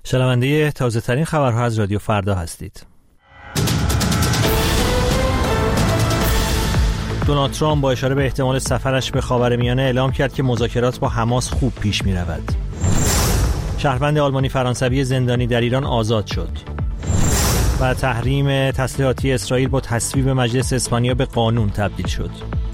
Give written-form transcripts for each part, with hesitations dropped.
شنونده تازه ترین خبرها از رادیو فردا هستید. دونالد ترامپ با اشاره به احتمال سفرش به خاورمیانه اعلام کرد که مذاکرات با حماس خوب پیش می رود. شهروند آلمانی فرانسوی زندانی در ایران آزاد شد. و تحریم تسلیحاتی اسرائیل با تصویب مجلس اسپانیا به قانون تبدیل شد.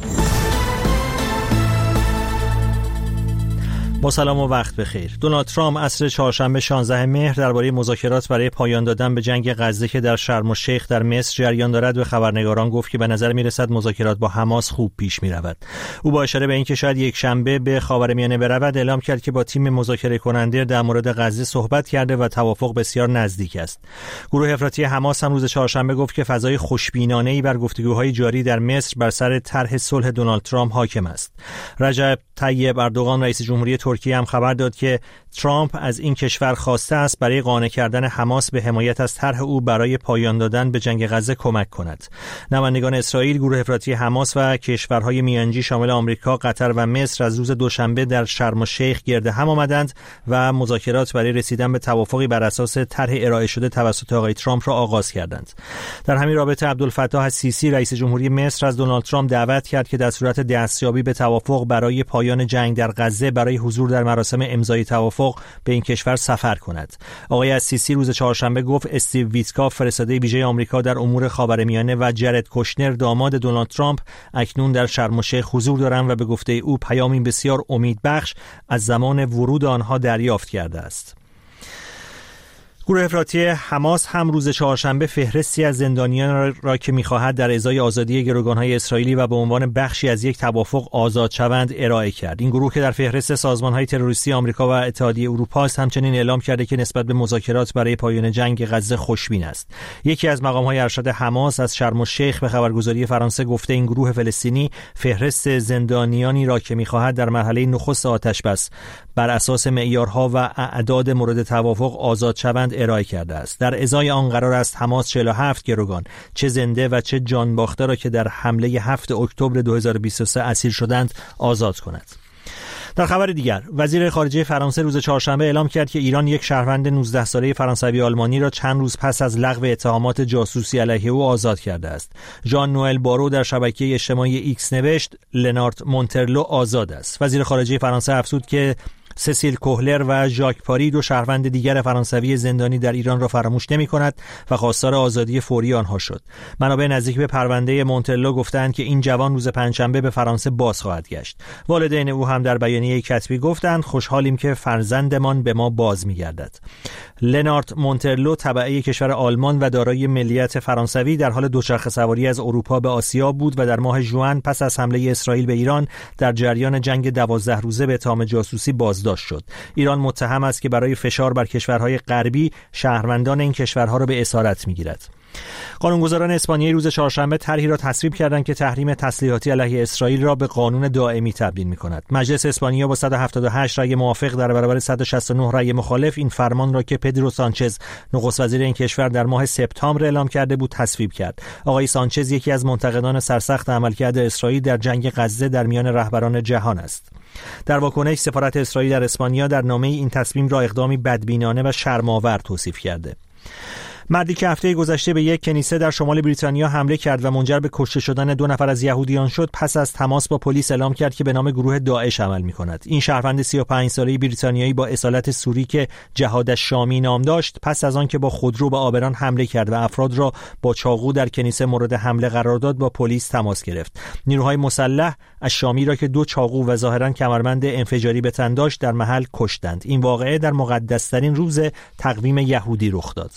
با سلام و وقت بخیر. دونالد ترامپ عصر چهارشنبه 16 مهر درباره مذاکرات برای پایان دادن به جنگ غزه که در شرم الشیخ در مصر جریان دارد به خبرنگاران گفت که به نظر می‌رسد مذاکرات با حماس خوب پیش می‌رود. او با اشاره به اینکه شاید یک شنبه به خاورمیانه برود اعلام کرد که با تیم مذاکره کننده در مورد غزه صحبت کرده و توافق بسیار نزدیک است. گروه افراطی حماس هم روز چهارشنبه گفت که فضای خوشبینانه‌ای بر گفتگوهای جاری در مصر بر سر طرح صلح دونالد ترامپ حاکم است. رجب طیب اردوغان رئیس جمهوری ترکیه هم خبر داد که ترامپ از این کشور خواسته است برای قانع کردن حماس به حمایت از طرح او برای پایان دادن به جنگ غزه کمک کند. نمایندگان اسرائیل، گروه افراطی حماس و کشورهای میانجی شامل آمریکا، قطر و مصر از روز دوشنبه در شرم الشیخ گرد هم آمدند و مذاکرات برای رسیدن به توافقی بر اساس طرح ارائه شده توسط آقای ترامپ را آغاز کردند. در همین رابطه عبدالفتاح السیسی رئیس جمهوری مصر از دونالد ترامپ دعوت کرد که در صورت دستیابی به توافق برای پایان جنگ در غزه برای حضور در مراسم امضای توافق به این کشور سفر کند. آقای السیسی روز چهارشنبه گفت استیو ویتکاف فرستاده ویژه آمریکا در امور خاورمیانه و جرد کوشنر داماد دونالد ترامپ اکنون در شرم الشیخ حضور دارند و به گفته او پیامی بسیار امیدبخش از زمان ورود آنها دریافت کرده است. گروه افراطی حماس هم روز چهارشنبه فهرستی از زندانیان را که می‌خواهد در ازای آزادی گروگان‌های اسرائیلی و به عنوان بخشی از یک توافق آزاد شوند ارائه کرد. این گروه که در فهرست سازمان‌های تروریستی آمریکا و اتحادیه اروپا است همچنین اعلام کرده که نسبت به مذاکرات برای پایان جنگ غزه خوشبین است. یکی از مقام‌های ارشد حماس از شرم الشیخ به خبرگزاری فرانسه گفته این گروه فلسطینی فهرست زندانیانی را که می‌خواهد در مرحله نخست آتش‌بس بر اساس معیارها و اعداد مورد توافق آزاد شوند ارائه کرده است. در ازای آن قرار است حماس 47 گروگان چه زنده و چه جان باخته را که در حمله 7 اکتبر 2023 اسیر شدند آزاد کند. در خبر دیگر، وزیر خارجه فرانسه روز چهارشنبه اعلام کرد که ایران یک شهروند 19 ساله فرانسوی آلمانی را چند روز پس از لغو اتهامات جاسوسی علیه او آزاد کرده است. ژان نوئل بارو در شبکه اجتماعی ایکس نوشت لنارت مونترلو آزاد است. وزیر خارجه فرانسه افزود که سسیل کوهلر و ژاک پاری دو شهروند دیگر فرانسوی زندانی در ایران را فراموش نمی‌کند و خواستار آزادی فوری آنها شد. منابع نزدیک به پرونده مونترلو گفتند که این جوان روز پنجشنبه به فرانسه باز خواهد گشت. والدین او هم در بیانیه کتبی گفتند خوشحالیم که فرزندمان به ما باز می‌گردد. لنارت مونترلو تبعه کشور آلمان و دارای ملیت فرانسوی در حال دوچرخه سواری از اروپا به آسیا بود و در ماه ژوئن پس از حمله اسرائیل به ایران در جریان جنگ 12 روزه به اتهام جاسوسی بازداشت شد. ایران متهم است که برای فشار بر کشورهای غربی شهروندان این کشورها را به اسارت می‌گیرد. قانونگذاران اسپانیایی روز چهارشنبه طرحی را تصویب کردند که تحریم تسلیحاتی علیه اسرائیل را به قانون دائمی تبدیل می‌کند. مجلس اسپانیا با 178 رأی موافق در برابر 169 رأی مخالف این فرمان را که پدرو سانچز نخست وزیر این کشور در ماه سپتامبر اعلام کرده بود تصویب کرد. آقای سانچز یکی از منتقدان سرسخت عملکرد اسرائیل در جنگ غزه در میان رهبران جهان است. در واکنش سفارت اسرائیل در اسپانیا در نامه این تصمیم را اقدامی بدبینانه و شرم‌آور توصیف کرده. مردی که هفته گذشته به یک کنیسه در شمال بریتانیا حمله کرد و منجر به کشته شدن 2 نفر از یهودیان شد پس از تماس با پلیس اعلام کرد که به نام گروه داعش عمل می‌کند. این شهروند 35 ساله بریتانیایی با اصالت سوری که جهاد الشامی نام داشت پس از آن که با خودرو به آبران حمله کرد و افراد را با چاقو در کنیسه مورد حمله قرار داد با پلیس تماس گرفت. نیروهای مسلح الشامی را که 2 چاقو و ظاهراً کمربند انفجاری به تن داشت در محل کشتند. این واقعه در مقدس‌ترین روز تقویم یهودی رخ داد.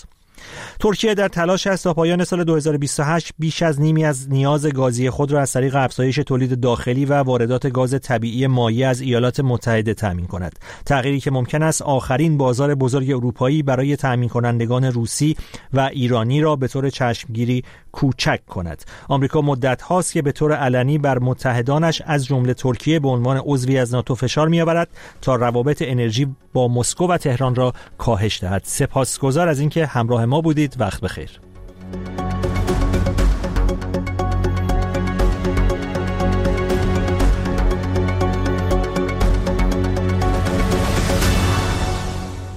ترکیه در تلاش است تا پایان سال 2028 بیش از نیمی از نیاز گازی خود را از طریق افزایش تولید داخلی و واردات گاز طبیعی مایع از ایالات متحده تامین کند. تغییری که ممکن است آخرین بازار بزرگ اروپایی برای تامین کنندگان روسی و ایرانی را به طور چشمگیری کوچک کند. آمریکا مدت هاست که به طور علنی بر متحدانش از جمله ترکیه به عنوان عضوی از ناتو فشار می‌آورد تا روابط انرژی با مسکو و تهران را کاهش دهد. سپاسگزار از اینکه همراه ما بودید. وقت بخیر.